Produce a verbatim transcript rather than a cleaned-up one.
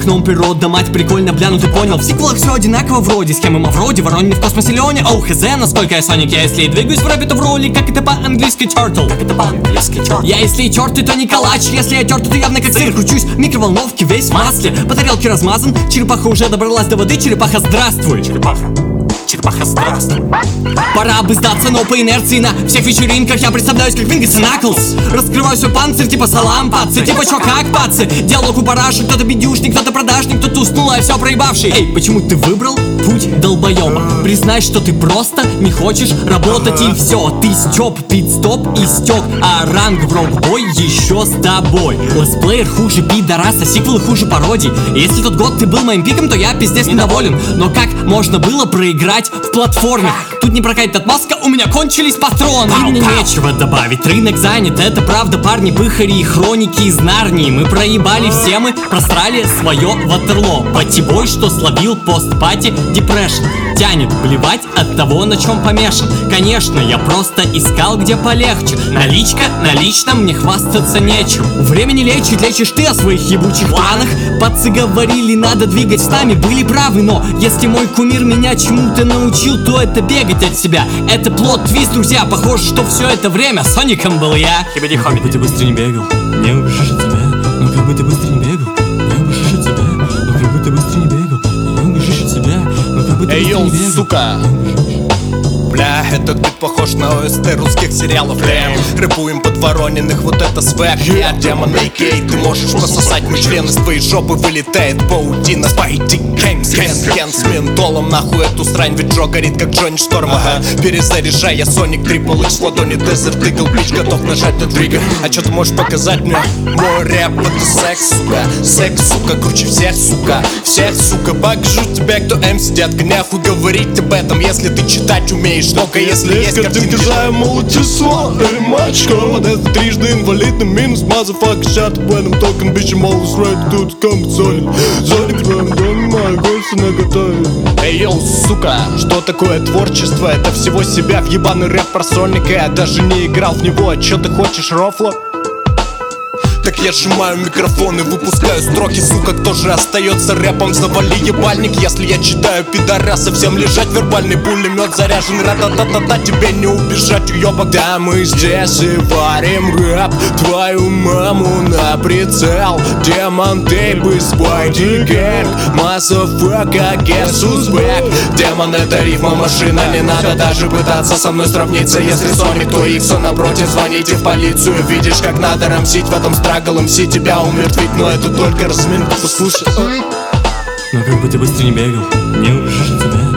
окном природа, мать, прикольно, бля, ну ты понял. В сиквелах все одинаково вроде, схемы Мавроди, Воронин в космосе Леоне. Оу, хз, насколько я Соник, я если и двигаюсь в рэпе, то в роли, как это по-английски turtle. Как это по-английски turtle. Я если и тёртый, то не калач, если я тёртый, то явно как сыр. Кручусь в микроволновке, весь в масле, по тарелке размазан. Черепаха уже добралась до воды, черепаха, здравствуй. Черепаха. Черепаха, здравствуй. Пора бы сдаться, но по инерции на всех вечеринках я представляюсь как Вингас и Наклз. Раскрываю свой панцирь, типа салам, пацы. Типа чё, как, пацы? Диалог у параши, кто-то бедюшник, кто-то продажник, кто-то уснул, а я всё проебавший. Эй, почему ты выбрал путь долбоёба? Признай, что ты просто не хочешь работать и всё. Ты стёб, пит-стоп и стёк, а ранг в рок-бой ещё с тобой. Летсплеер хуже пидораса, сиквелы хуже пародий. Если тот год ты был моим пиком, то я пиздец недоволен. Но как можно было проиграть в платформе? Тут не прокатит отмазка, у меня кончились патроны. И мне нечего добавить, рынок занят, это правда, парни, пыхари и хроники из Нарнии. Мы проебали все, мы просрали свое Ватерло. Патибой, что словил пост-пати депрешн. Тянет блевать от того, на чем помешан. Конечно, я просто искал, где полегче. Наличка, наличным мне хвастаться нечем. Время не лечит, лечишь ты о своих ебучих планах. Пацы говорили, надо двигать с нами, были правы. Но если мой кумир меня чему-то научил, то это бегать от себя. Это плот-твист, друзья, похоже, что все это время Соником был я. Как бы ты быстро не бегал, не убежишь от тебя. Ну как бы ты быстро не бегал, не убежишь от тебя. Ну как бы ты быстро не бегал, не убежишь от себя. Ну как бы ты быстро не бегал, сука. Бля, этот бит похож на ОСТ русских сериалов. Рэм, рэпуем под Ворониных, вот это свэк. Я демон эй кей, ты можешь пососать мой член, из твоей жопы вылетает паутина. Спайди Гэнс, Гэнс, Гэнс с ментолом. Нахуй эту срань, ведь Джо горит как Джонни Шторм. Ага, перезаряжай, я Соник, трипл икс в ладони. Дезерт Игл, бич, готов нажать на триггер. А чё ты можешь показать мне? Мой рэп это секс, сука. Секс, сука, круче всех, сука. Всех, сука, покажу тебе, кто эм си, детка. Нахуй говорить об этом, если ты читать умеешь. Только если есть картинки. Картинки мол, число, эй, мачка. Вот это трижды инвалидный минус. Motherfucker, shut up when I'm talking, bitch, I'm always ready to come Sonic. Sonic, твоим доме, мои гости наготове. Эй, йоу, сука, что такое творчество? Это всего себя в ебаный рэп про Соника. Я даже не играл в него, а чё ты хочешь, рофла? Так я сжимаю микрофон и выпускаю строки, сука, кто же остается рэпом? Завали ебальник, если я читаю пидораса. Всем лежать, вербальный пулемет заряжен. Ра-та-та-та-та, тебе не убежать, уёбок. Да мы здесь и варим рэп, твою маму на прицел. Демон Тейп и Спайди Гэнг, motherfucker, guess who's back? Демон это рифма машина, не надо даже пытаться со мной сравниться. Если Соник, то Иксо напротив, звоните в полицию. Видишь, как надо рамсить в этом стране. эм си тебя умертвить, но это только разминка, послушай. Но как бы ты быстро не бегал, не убежишь от тебя.